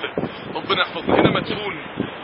جدا، ربنا يحفظنا. هنا مدفون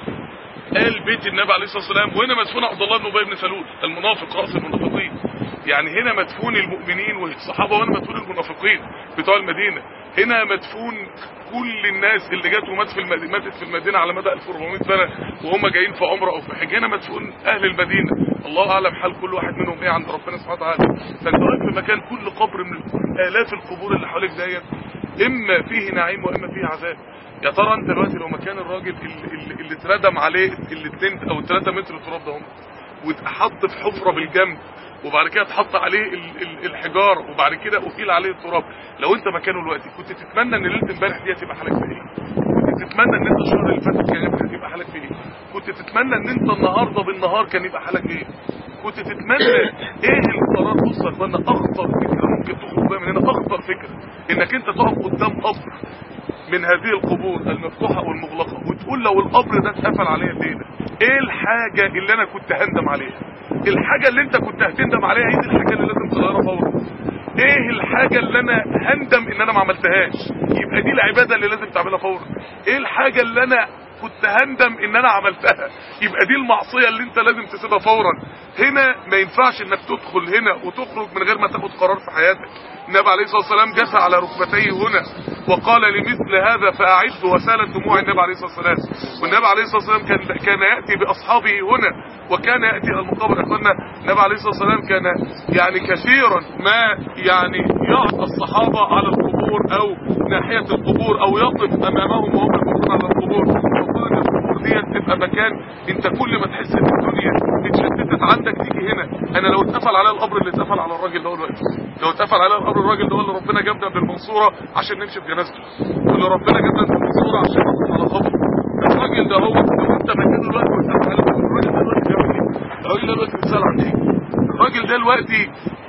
آل بيت النبي عليه الصلاه والسلام، وهنا مدفون عبد الله بن ابي بن سلول المنافق راس المنافقين. يعني هنا مدفون المؤمنين والصحابه، وهنا مدفون المنافقين بتوع المدينه. هنا مدفون كل الناس اللي جت ماتت في المدينه على مدى 1400 سنه وهم جايين في عمره او في حج. هنا مدفون اهل المدينه، الله اعلم حال كل واحد منهم ايه عند ربنا سبحانه وتعالى. فانت واقف في مكان كل قبر من الاف القبور اللي حواليك ديت اما فيه نعيم واما فيه عذاب. يا ترى انت دلوقتي لو مكان الراجل اللي اتردم عليه ال2 او 3 متر تراب ده هم، واتحط في حفره بالجنب، وبعد كده اتحط عليه الحجاره، وبعد كده اثيل عليه التراب، لو انت مكانه دلوقتي كنت تتمنى ان ليله امبارح دي تبقى حالك في ايه؟ كنت تتمنى ان انت الشهر اللي فات كان يبقى حالك في ايه؟ كنت تتمنى ان انت النهارده بالنهار كان يبقى حالك ايه؟ كنت تتمنى ايه القرار؟ بص يا اخوانا، اخطر فكره ممكن تخرج بيها من هنا، اخطر فكره انك انت تقف قدام قبر من هذه القبور المفتوحه والمغلقه وتقول لو القبر ده اتقفل عليا الليله ايه الحاجه اللي انا كنت هندم عليها؟ الحاجه اللي انت كنت هتندم عليها هي دي الحاجه اللي لازم تغيرها فورا. ايه الحاجه اللي انا هندم ان انا ما عملتهاش؟ يبقى دي العباده اللي لازم تعملها فورا. ايه الحاجه اللي انا كنت هندم ان انا عملتها؟ يبقى دي المعصيه اللي انت لازم تسيبها فورا. هنا ما ينفعش انك تدخل هنا وتخرج من غير ما تاخد قرار في حياتك. النبي عليه الصلاه والسلام جثى على ركبتيه هنا وقال لمثل هذا فاعد، وسالت دموع النبي عليه الصلاه والسلام. والنبي عليه الصلاه والسلام كان ياتي باصحابه هنا وكان ياتي الى المقابر. اخوانا النبي عليه الصلاه والسلام كان يعني كثيرا ما يعني يعطى الصحابه على القبور او ناحيه القبور او يقف امامهم وهم يقفون على القبور. المفروض ان القبور دي تبقى مكان انت كل ما تحس ان الدنيا اتشتتت عندك تيجي هنا. انا لو اتقفل على القبر اللي اتقفل على الراجل ده دلوقتي، لو اتقفل على القبر الراجل ده اللي ربنا جابنا بالمنصوره عشان نمشي في جنازته، واللي ربنا جابنا بالمنصوره عشان نقف على قبره، الراجل ده هو لو انت مكانه دلوقتي واتقفل على القبر الراجل ده دلوقتي بيعمل ايه؟ الراجل ده دلوقتي بيسال عن ايه؟ الراجل ده دلوقتي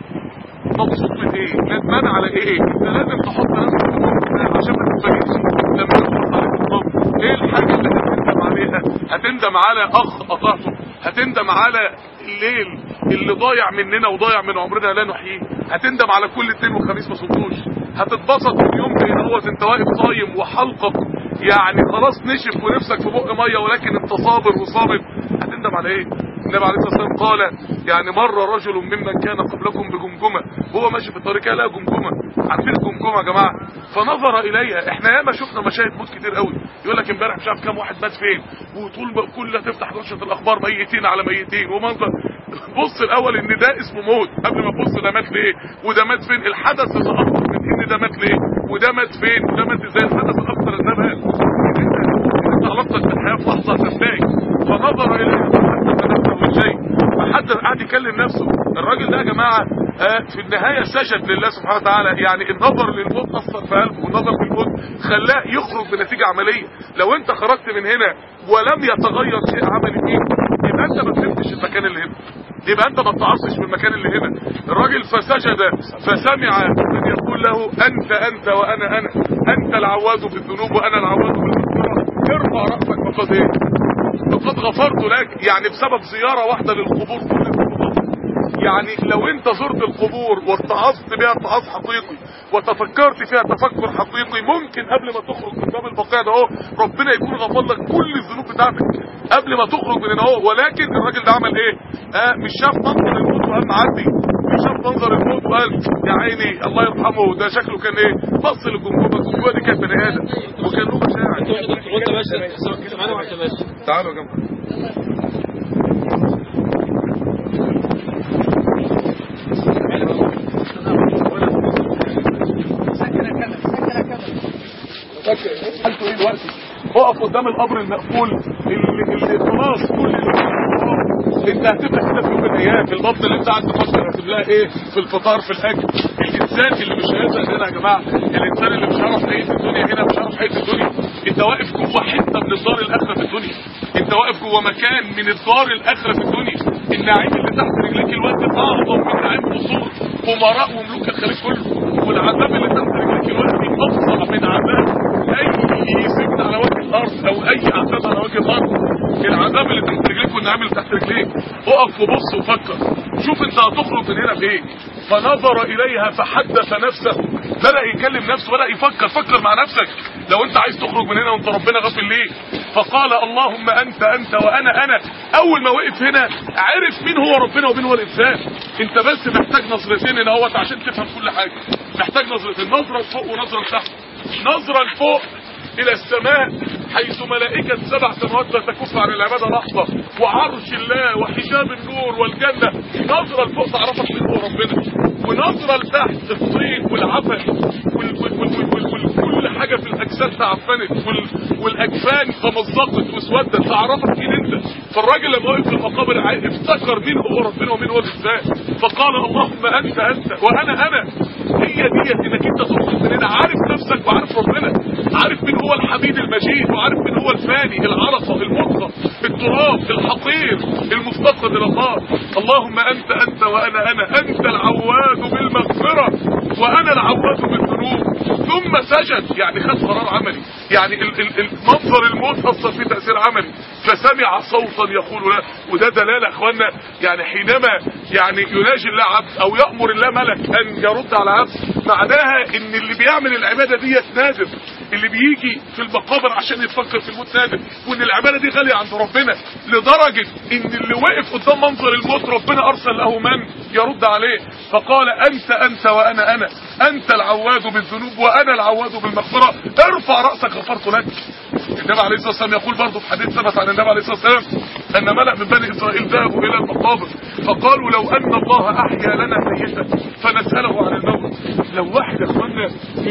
مبسوط من ايه؟ ندمان على ايه؟ انت لازم تحط نفسك في الموقف ده عشان ما تتفاجئش لما تحط عليك الضغط. ايه الحاجه اللي هتندم عليها؟ هتندم على اخ قطعته، هتندم على الليل اللي ضايع مننا وضايع من عمرنا لا نحييه، هتندم على كل اثنين وخميس ما صمتوش، هتتبسط في اليوم بان انت واقف صايم وحلقك يعني خلاص نشف ونفسك في بق ميه ولكن انت صابر وصامت، هتندم على ايه؟ النبي عليه الصلاه والسلام قال يعني مر رجل ممن كان قبلكم بجمجمه، وهو ماشي في الطريق لقى جمجمه. عارفين الجمجمه يا جماعه؟ فنظر اليها. احنا ياما شفنا مشاهد موت كتير قوي، يقول لك امبارح مش عارف كام واحد مات فين، وطول كل تفتح نشره الاخبار ميتين على ميتين ومنظر. بص الاول ان ده اسمه موت قبل ما تبص ده مات ليه وده مات فين. الحدث اللي اكتر من ان ده مات ليه وده مات فين وده مات ازاي، الحدث الاكتر ان ده مات. انت علاقتك بالحياه في لحظه تنتهي. فنظر اليها فحدث نفسه شيء، فحدث قاعد يكلم نفسه. الراجل ده يا جماعه في النهايه سجد لله سبحانه وتعالى. يعني النظر للموت اثر في قلبه، والنظر للموت خلاه يخرج بنتيجه عمليه. لو انت خرجت من هنا ولم يتغير شيء عملي فيك يبقى انت ما فهمتش المكان اللي هنا، يبقى انت ما اتعصش في المكان اللي هنا. الراجل فسجد فسمع من يقول له انت وانا انت العواد بالذنوب وانا العواد بالمغفرة، ارفع راسك فقد ايه؟ فقد غفرت لك. يعني بسبب زياره واحده للقبور كل الذنوب. يعني لو انت زرت القبور واتعظت بها اتعاظ حقيقي وتفكرت فيها تفكر حقيقي، ممكن قبل ما تخرج من باب البقيع ده اهو ربنا يكون غفر لك كل الذنوب بتاعتك قبل ما تخرج من هنا اهو. ولكن الراجل ده عمل ايه؟ مش شاف منظر الموت وقام معدي، مش شاف منظر الموت وقال يا عيني الله يرحمه ده شكله كان ايه؟ بص للجمجمه، الجمجمه دي كانت بني ادم وكان له مشاعر. تعالوا يا جماعه حالته ايه دلوقتي؟ اقف قدام القبر المقفول اللي خلاص كل انت هتبقى كده في يوم من الايام. البطن اللي انت قاعد تفكر هتبقى ايه في الفطار في الاكل. الانسان اللي مش هيزهق هنا يا جماعه، الانسان اللي مش هيعرف حقيقه الدنيا هنا مش هيعرف حقيقه الدنيا. انت واقف جوه حته من الدار الاخره في الدنيا، انت واقف جوه مكان من الدار الاخره في الدنيا. النعيم اللي تحت رجليك الوقت اعظم من نعيم قصور امراء وملوك الخليج كله، والعذاب اللي تحت رجليك الوقت افظع من عذاب اي سجن على وجه الارض او اي عذاب على وجه الارض. العذاب اللي تحت رجليك والنعيم اللي تحت رجليك. اقف وبص وفكر، شوف انت هتخرج من هنا بايه. فنظر اليها فحدث نفسه، بدأ يكلم نفسه، بدأ يفكر. فكر مع نفسك لو انت عايز تخرج من هنا وانت ربنا غافل ليه. فقال اللهم انت وانا انا. اول ما وقف هنا عرف مين هو ربنا ومين هو الانسان. انت بس محتاج نظرتين هنا اهوت عشان تفهم كل حاجه. محتاج نظرتين، نظره لفوق ونظره لتحت. نظره لفوق الى السماء حيث ملائكة 7 سماوات لا تكف عن العبادة لحظة، وعرش الله وحجاب النور والجنة. نظرة لفوق تعرفك من هو ربنا، ونظرة لتحت الطين والعفن وكل حاجة في الأجساد تعفنت والأجفان تمزقت واسودت، تعرفك مين انت. فالراجل لما وقف في المقابر افتكر مين هو ربنا ومين هو الإنسان. فقال اللهم انت وانا انا. هي ديت انك انت تخرج من هنا عارف نفسك وعارف ربنا، عارف مين هو الحميد المجيد وعارف مين هو الفاني العلقة المطلق التراب الحقير المفتقد الى الله. اللهم انت وانا انا. انت العواد بالمغفرة وانا العواد بالذنوب. ثم سجد، يعني خد قرار عملي، يعني منظر الموت اصلا فيه تأثير عملي. فسمع صوتا يقول له، وده دلالة اخوانا يعني حينما يعني يناجي الله عبد او يأمر الله ملك ان يرد على عبد، معناها ان اللي بيعمل العبادة ديت نادر، اللي بيجي في المقابر عشان يتفكر في الموت نادر، وان العبادة دي غالية عند ربنا لدرجة ان اللي وقف قدام منظر الموت ربنا ارسل له من يرد عليه. فقال انت وانا انا. انت العواد بالذنوب وانا العواد بالمغفرة. ارفع رأسك غفرت لك. النبي عليه الصلاة والسلام يقول برضه في حديث ثبت عن النبي عليه الصلاة والسلام ان ملأ من بني اسرائيل ذهبوا الى المقابر فقالوا لو ان الله احيا لنا ميتا فنسأله عن الموت. لو واحد يا اخوانا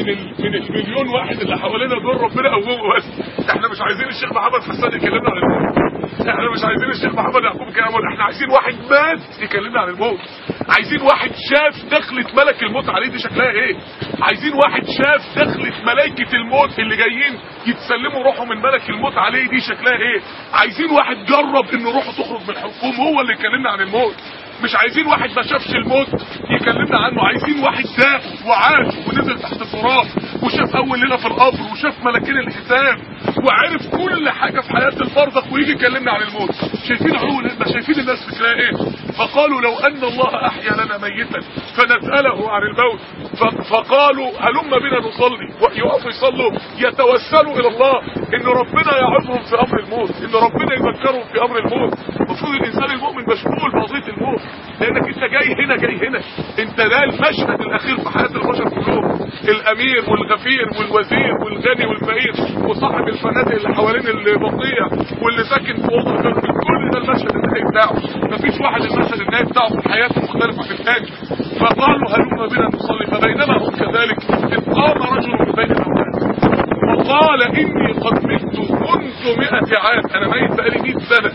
من المليون واحد اللي حوالينا دول ربنا قومه بس. احنا مش عايزين الشيخ محمد حسان يكلمنا عن الموت، احنا مش عايزين الشيخ محمد يعقوب كامل، احنا عايزين واحد مات يكلمنا عن الموت. عايزين واحد شاف دخلة ملك الموت عليه دي شكلها ايه. عايزين واحد شاف دخلة ملائكة الموت اللي جايين يتسلموا روحه من ملك الموت عليه دي شكلها ايه. عايزين واحد جرب ان روحه تخرج من الحلقوم هو اللي يكلمنا عن الموت. مش عايزين واحد ما شافش الموت يكلمنا عنه، عايزين واحد داق وعاش ونزل تحت التراب وشاف اول ليله في القبر وشاف ملكين الحساب وعرف كل حاجه في حياه البرزخ ويجي يكلمنا عن الموت. شايفين عقولنا، شايفين الناس فكرها ايه. فقالوا لو ان الله احيا لنا ميتا فنساله عن الموت. فقالوا هلم بنا نصلي، ويقفوا يصلوا يتوسلوا الى الله ان ربنا يعظهم في امر الموت، ان ربنا يذكرهم في امر الموت. المفروض الانسان المؤمن مشغول بقضيه الموت، لانك انت جاي هنا انت ده المشهد الاخير في حياه البشر كلهم. الامير والغفير والوزير والغني والفقير وصاحب الفنادق اللي حوالين البقيه واللي ساكن في اوضه جنب، كل ده المشهد النهائي بتاعه. مفيش واحد المشهد النهائي بتاعه في حياته مختلفه في الثاني. فقالوا هلم بنا نصلي، فبينما هم كذلك اذ قام رجل من بين الاموات وقال اني قد مت منذ 100 عام، انا ميت بقالي 100 سنه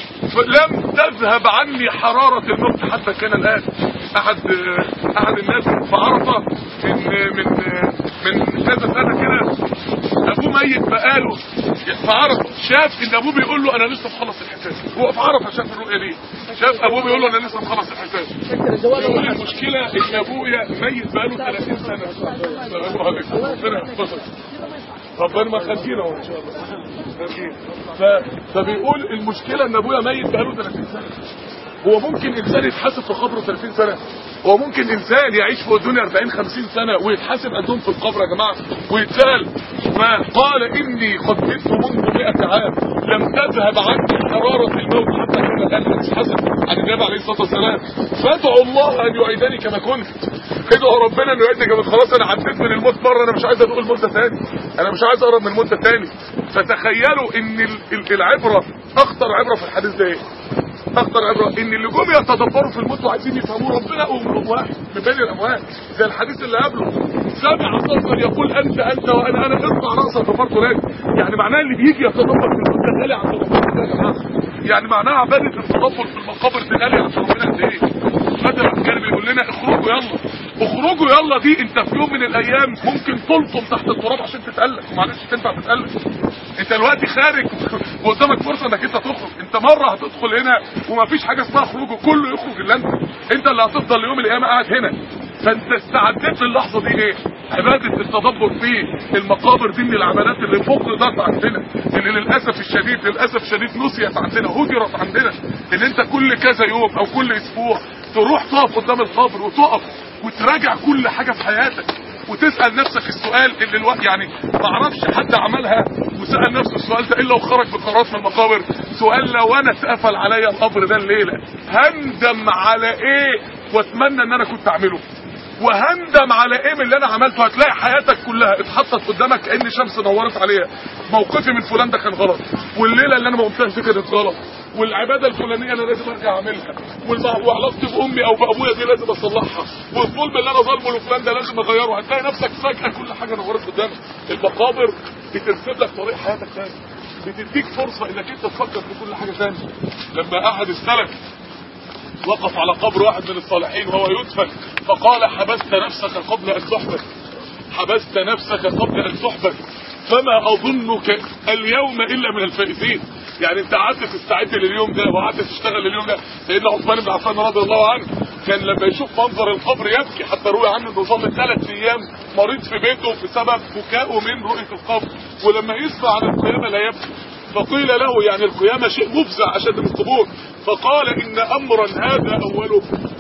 لم تذهب عني حرارة الموت حتى كان الآن. أحد الناس في عرفة من كذا سنة كده أبوه ميت بقاله في عرفة، شاف إن أبوه بيقول له أنا لسه مخلص الحساب. هو في عرفة شاف الرؤية دي، شاف أبوه بيقول له أنا لسه مخلص الحساب. يقول المشكلة إن أبويا ميت بقاله 30 سنة. ربنا ما خلينا ان شاء الله. فبيقول المشكلة ان ابويا ميت بقاله 30 سنة. هو ممكن انسان يتحاسب في قبره 30 سنة؟ هو ممكن انسان يعيش في الدنيا 40-50 سنة ويتحاسب قدهم في القبر يا جماعة ويتسال؟ فقال اني قد مت منذ 100 عام لم تذهب عني حرارة الموت حتى كان الان تتحاسب عن النبي عليه الصلاة والسلام. فادعوا الله ان يعيدني كما كنت. ادعوا ربنا انه يعيدني كما، خلاص انا عديت من الموت مرة، انا مش عايز ادوق الموت تاني، انا مش عايز اقرب من الموت تاني. فتخيلوا ان العبرة اخطر عبرة في الحديث ده ايه؟ اخطر عبرة ان اللي جم يتدبروا في الموت وعايزين يفهموا ربنا قوم واحد من بين الاموات، زي الحديث اللي قبله سمع صوتا يقول انت وانا ارفع راسك غفرت لك. يعني معناها اللي بيجي يتدبر في الموت ده غالي عند ربنا يا جماعه. يعني معناها عباده التدبر في المقابر دي غالي عند ربنا قد ايه. مثلا كان بيقول لنا اخرجوا يلا دي انت في يوم من الايام ممكن تلطم تحت التراب عشان تتألف ومعلش تنفع تتألف. انت دلوقتي خارج وقدامك فرصه انك انت تخرج، انت مره هتدخل هنا ومفيش حاجه اسمها خروج، كله يخرج الا انت اللي هتفضل ليوم القيامه قاعد هنا. فانت استعدت للحظه دي ايه؟ عباده التدبر في المقابر دي من العبادات اللي فقدت عندنا، اللي للاسف الشديد نسيت عندنا، هجرت عندنا. ان انت كل كذا يوم او كل اسبوع تروح تقف قدام القبر وتقف وتراجع كل حاجه في حياتك. وتسال نفسك السؤال اللي يعني ما اعرفش حد عملها وسال نفسه السؤال ده الا وخرج بقرارات من المقابر. سؤال لو انا اتقفل عليا القبر ده الليله هندم على ايه واتمنى ان انا كنت اعمله، وهندم على ايه من اللي انا عملته. هتلاقي حياتك كلها اتحطت قدامك كأن شمس نورت عليها. موقفي من فلان ده كان غلط، والليله اللي انا ما قمتهاش دي كانت غلط، والعباده الفلانيه انا لازم ارجع اعملها، وعلاقتي بامي او بابويا دي لازم اصلحها، والظلم اللي انا ظالمه لفلان ده لازم اغيره. هتلاقي نفسك فجاه كل حاجه نورت قدامك. المقابر بترسم لك طريق حياتك تاني، بتديك فرصه انك انت تفكر في كل حاجه تاني. لما احد السلف وقف على قبر واحد من الصالحين وهو يدفن فقال حبست نفسك قبل ان تحبس، حبست نفسك قبل ان تحبس فما اظنك اليوم الا من الفائزين. يعني انت قعدت تستعد لليوم ده وقعدت تشتغل لليوم ده. سيدنا عثمان بن عفان رضي الله عنه كان لما يشوف منظر القبر يبكي، حتى روي عنه انه ظل 3 ايام مريض في بيته بسبب بكائه من رؤيه القبر، ولما يسمع عن القيامه لا يبكي. فقيل له يعني القيامه شيء مفزع اشد من القبور، فقال ان امرا هذا اوله.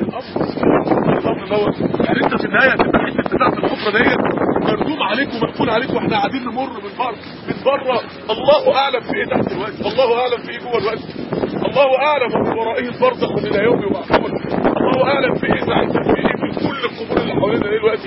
الامر دوت يعني انت في النهايه هتبقى الحته بتاعت الحفره ديت مردوم عليك ومقفول عليك، واحنا قاعدين نمر من بره الله اعلم في ايه تحت الوقت، الله اعلم في ايه جوه الوقت، الله اعلم ومن ورائه البرزخ من الى يوم يبعثون، الله اعلم في ايه ساعتها، في ايه في كل القبور اللي حوالينا ايه دلوقتي.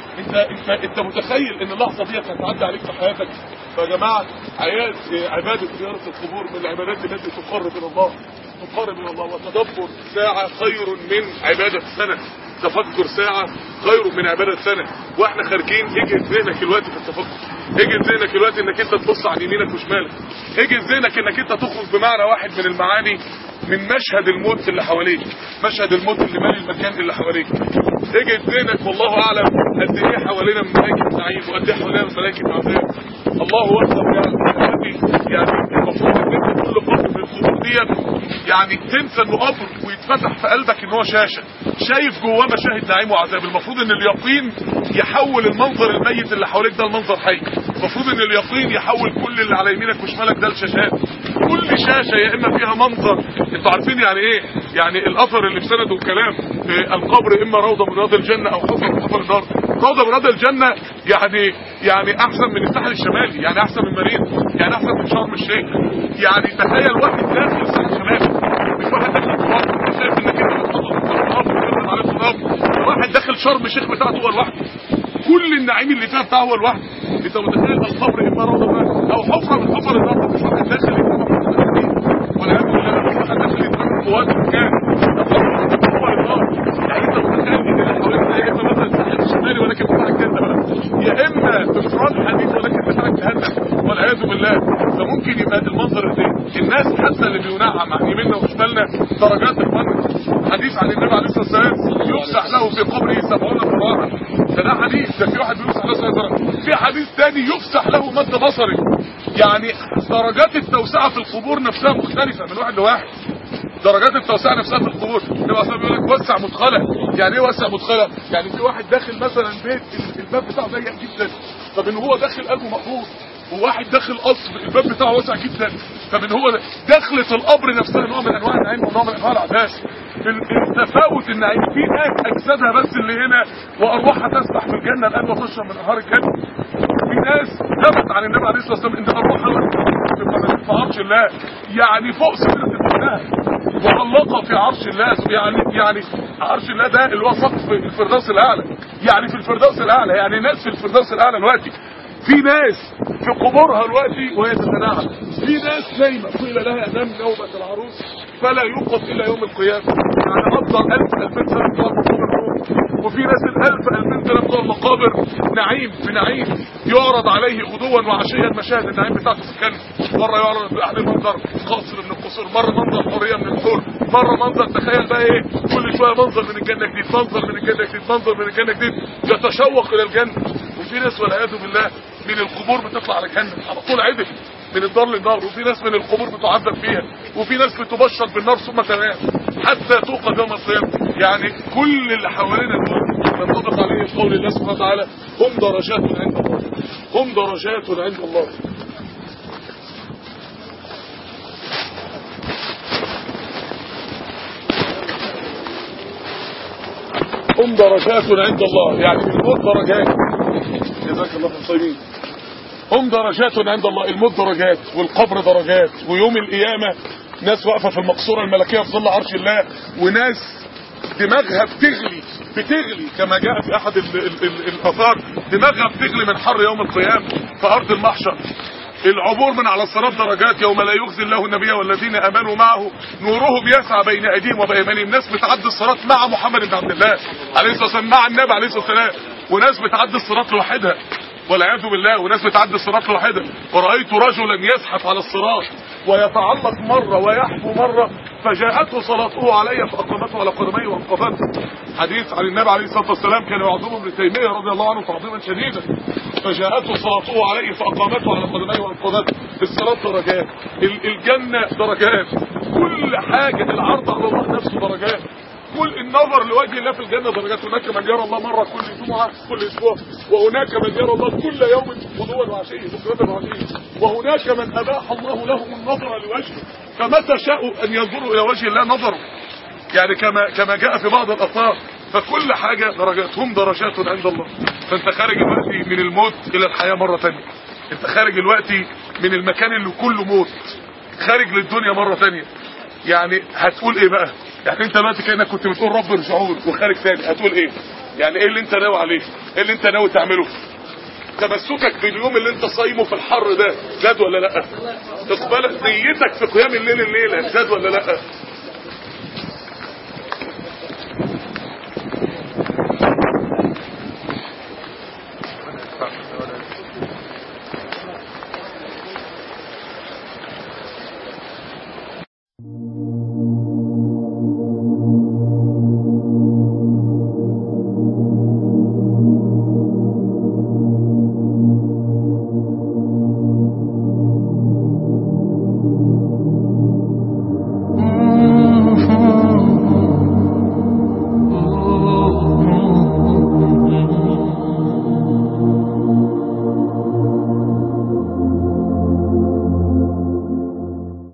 انت متخيل ان اللحظه دي هتعدي عليك في حياتك؟ فيا جماعه عباده زياره القبور من العبادات التي تقرب الى الله، تقرب الى الله. وتدبر ساعه خير من عباده سنه، تفكر ساعه خير من عباده سنه. واحنا خارجين يجي ذهنك الوقت في التفكر، يجي ذهنك الوقت انك انت تبص عن يمينك وشمالك، يجي ذهنك انك انت تخرج بمعنى واحد من المعاني من مشهد الموت اللي حواليك، مشهد الموت اللي مالي المكان اللي حواليك. يجي ذهنك والله اعلم قد ايه حوالينا من ملائكه نعيم وقد ايه حوالينا من ملائكه عذاب. الله اكبر. يعني المفروض ان انت كل قبر من القبور ديت يعني تنسى انه قبر ويتفتح في قلبك ان هو شاشه شايف جواه مشاهد نعيم وعذاب. المفروض ان اليقين يحول المنظر الميت اللي حواليك ده لمنظر حي. المفروض ان اليقين يحول كل اللي على يمينك وشمالك ده لشاشات. كل شاشه يا اما فيها منظر، انتوا عارفين يعني ايه؟ يعني الاثر اللي في سنده الكلام القبر اما روضه من رياض الجنه او حفره من حفر النار. روضه من رياض الجنه يعني احسن من الساحل الشمالي، يعني احسن من مريض، يعني احسن من شرم الشيخ. يعني تخيل واحد داخل الساحل الشمالي، مش واحد داخل التراب شايف انك انت بتخطط في التراب وتنزل على التراب، واحد داخل شرم الشيخ بتاعته هو لوحده، كل النعيم اللي فيها بتاعه هو لوحده. انت متخيل القبر اما روضه او حفره من حفر النار، مش واحد داخل يترمى ولا يقول لا واحد داخل يترمى في وقت مكان حفر النار. يعني انت متخيل ان اللي حواليك يا اما مثلا الساحل الشمالي ولكن بتاعك جنه بقى، يا اما افراد حديث ولكن بتاعك جهنم والعياذ بالله. فممكن يبقى المنظر ازاي؟ الناس حتى اللي بينعم عن يميننا وشمالنا درجات الفن. حديث عن النبي عليه الصلاه والسلام يفسح له في قبره 70 ذراعا، ده حديث، ده في واحد بيفسح له 70 ذراع. في حديث ثاني يفسح له مد بصري. يعني درجات التوسعه في القبور نفسها مختلفه من واحد لواحد. درجات التوسعه نفسها في القبور النبي عليه الصلاه والسلام بيقول لك وسع مدخله. يعني ايه وسع مدخله؟ يعني في واحد داخل مثلا بيت الباب بتاعه ضيق جدا، طب ان هو داخل قلبه مقبول، وواحد داخل قصر الباب بتاعه واسع جدا، طب ان هو دخلة القبر نفسها نوع من انواع النعيم ونوع من انواع العذاب. التفاوت النعيم في ناس اجسادها بس اللي هنا وارواحها تسبح في الجنه الان وتشرب من انهار الجنه. في ناس ثبت عن النبي عليه الصلاه والسلام ان ارواحها في عرش الله، يعني فوق سدرة المنتهى معلقه في عرش الله. يعني عرش الله ده اللي هو سقف الفردوس الاعلى، يعني في الفردوس الاعلى، يعني ناس في الفردوس الاعلى دلوقتي. في ناس في قبورها دلوقتي وهي تتنعم، في ناس نايمه قيل لها نام نومه العروس فلا يوقظ الا يوم القيامه. يعني افضل 1000-2000 سنه بتوع المقابر، وفي ناس 1000-2000 سنه بتوع المقابر نعيم في نعيم يعرض عليه غدوا وعشيا مشاهد النعيم بتاعته في الجنه. مره يعرض عليه منظر قصر من القصور، مره منظر حوريه من الحور، مره منظر تخيل بقى ايه كل شويه منظر من الجنه جديد، منظر من الجنه جديد، منظر من الجنه جديد، يتشوق الى الجنه. وفي ناس والعياذ بالله من القبور بتطلع على جهنم على طول عدل من الدار للنار، وفي ناس من القبور بتعذب فيها، وفي ناس بتبشر بالنار ثم تنام حتى توقظ يوم القيامه. يعني كل اللي حوالينا ننطبق عليه قول الله سبحانه وتعالى هم درجات عند الله، هم درجات عند الله. هم درجات عند الله، يعني الموت درجات. جزاك الله خير صايمين. هم درجات عند الله، الموت درجات والقبر درجات ويوم القيامه ناس واقفه في المقصوره الملكيه في ظل عرش الله، وناس دماغها بتغلي كما جاء في احد الاثار، دماغها بتغلي من حر يوم القيامه في ارض المحشر. العبور من على الصراط درجات، يوم لا يخزي الله النبي والذين امنوا معه نورهم يسعى بين ايديهم وبايمانهم. ناس بتعدي الصراط مع محمد بن عبد الله عليه الصلاه والسلام، مع النبي عليه الصلاه والسلام، وناس بتعدي الصراط لوحدها والعياذ بالله، وناس بتعدي الصراط لوحدها. ورأيت رجلا يزحف على الصراط ويتعلق مرة ويحفو مرة، فجاءته صلاته علي فأقامته على قدميه وانقذته. حديث عن النبي عليه الصلاة والسلام كان يعظمه ابن تيمية رضي الله عنه تعظيما شديدا. فجاءته صلاته عليه فأقامته على قدميه وانقذته. الصلاة درجات، الجنة درجات، كل حاجة، العرض على الله نفسه درجات، كل النظر لوجه الله في الجنة درجات. هناك من يرى الله مرة كل جمعة كل اسبوع، وهناك من يرى الله كل يوم غدوا وعشية بكرة وعشية، وهناك من اباح الله لهم النظر لوجهه، فمتى شاءوا ان ينظروا الى وجه الله نظروا، يعني كما جاء في بعض الاثار. فكل حاجة درجات، هم درجات عند الله. فانت خارج دلوقتي من الموت الى الحياة مرة ثانية، انت خارج دلوقتي من المكان اللي كله موت خارج للدنيا مرة ثانية. يعني هتقول ايه بقى؟ يعني انت دلوقتي كأنك كنت بتقول رب ارجعون وخارج ثاني، هتقول ايه؟ يعني ايه اللي انت ناوي عليه؟ ايه اللي انت ناوي تعمله؟ تمسكك باليوم اللي انت صايمه في الحر ده زاد ولا لا؟ اقبال نيتك في قيام الليل الليله زاد ولا لا؟